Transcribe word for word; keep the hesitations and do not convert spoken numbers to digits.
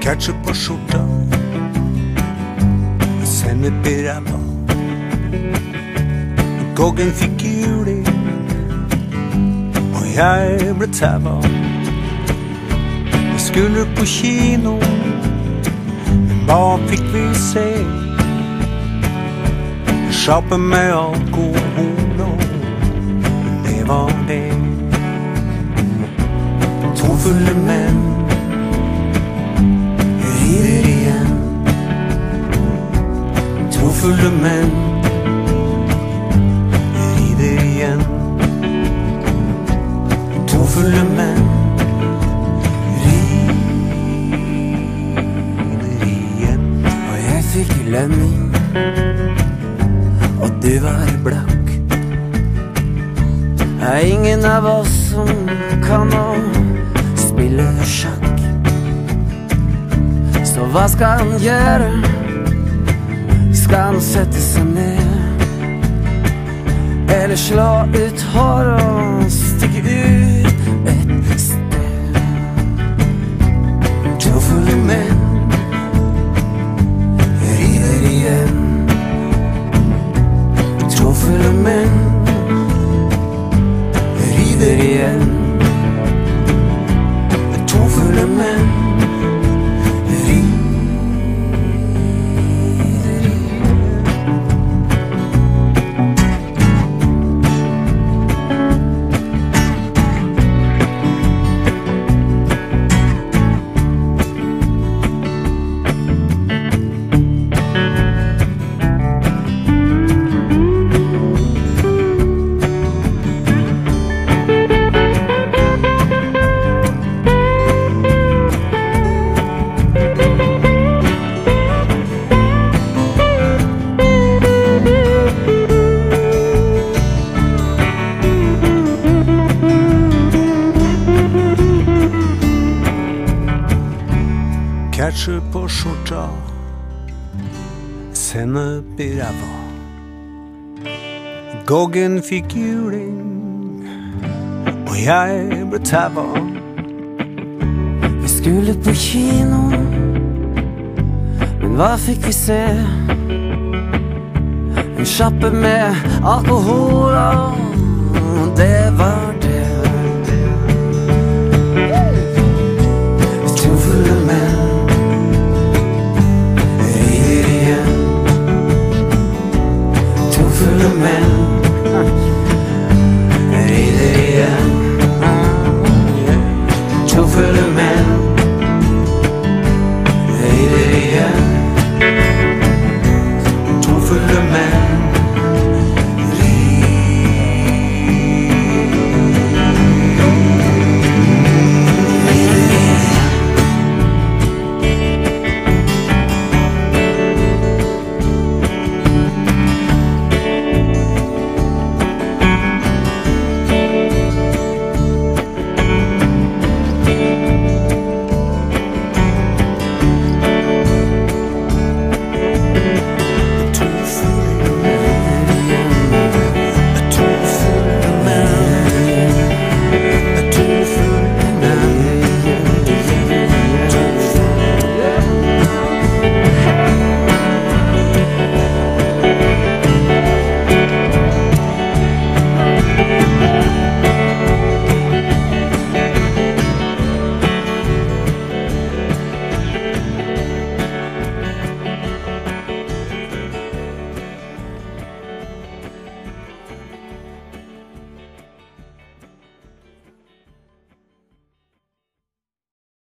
Ketchup på skjorta, sennep i ræva. Goggen fikk juling, og jeg ble tæva. Vi skulle på kino, men hva fikk vi se? Sjappe med alkohol, og det var det. To fulle menn rider igjen. To fulle menn rider igjen. To fulle menn rider igjen. Og jeg fikk lønning, og du var blakk. Det er ingen av oss som kan å spille sjakk. Så hva skal han gjøre? Skal han sette seg ned? Eller slå ut hår og stikke ut et sted? To fulle menn rider igjen. To fulle menn rider igjen. To fulle menn Ketchup på skjorta, sennep i ræva. Goggen fikk juling, og jeg ble tæva. Vi skulle på kino, men hva fikk vi se? En sjappe med alkohol, og det var